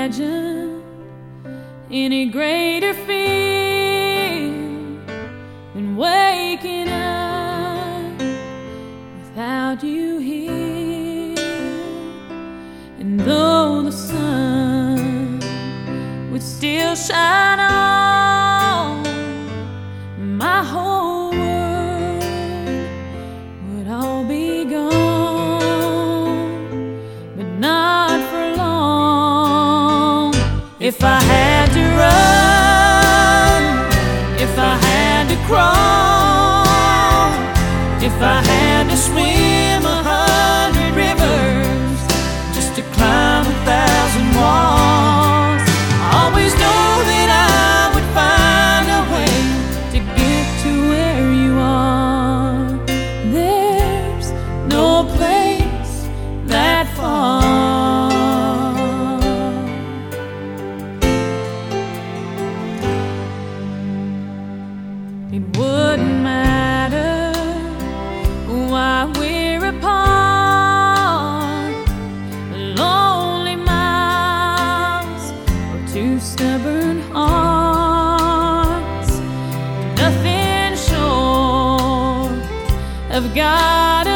imagine any greater feeling than waking up without you here. And though the sun would still shine on, my whole world would all be gone, but not for long. If I had to run, if I had to crawl, if I had to swim 100 rivers just to climb 1,000 walls, I always know that I would find a way to get to where you are. There's no place that far. It wouldn't matter why we're apart, lonely miles or two stubborn hearts. Nothing short of God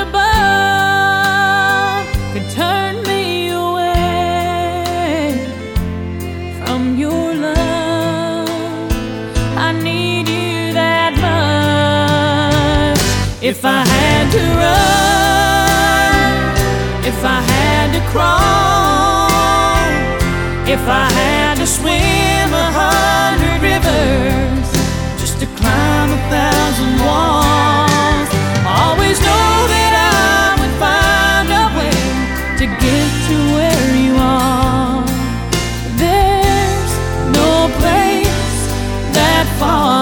above could turn me away from your love. I need you that much. If I had to run, if I had to crawl, if I had to swim 100 rivers just to climb 1,000 walls, I always know that I would find a way to get to where you are. There's no place that far.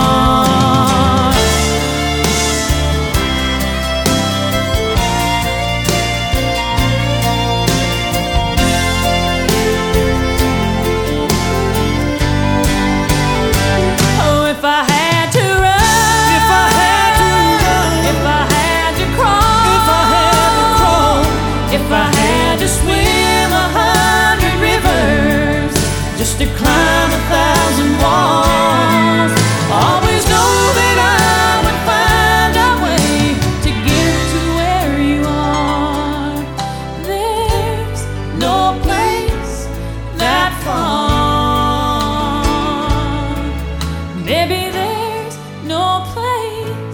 Oh, if I had to run, if I had to run, if I had to crawl, if I had to crawl, if I had to swim 100 rivers just to climb 1,000 walls, I always know that I would find a way to get to where you are. There's no place that far. Maybe there's no place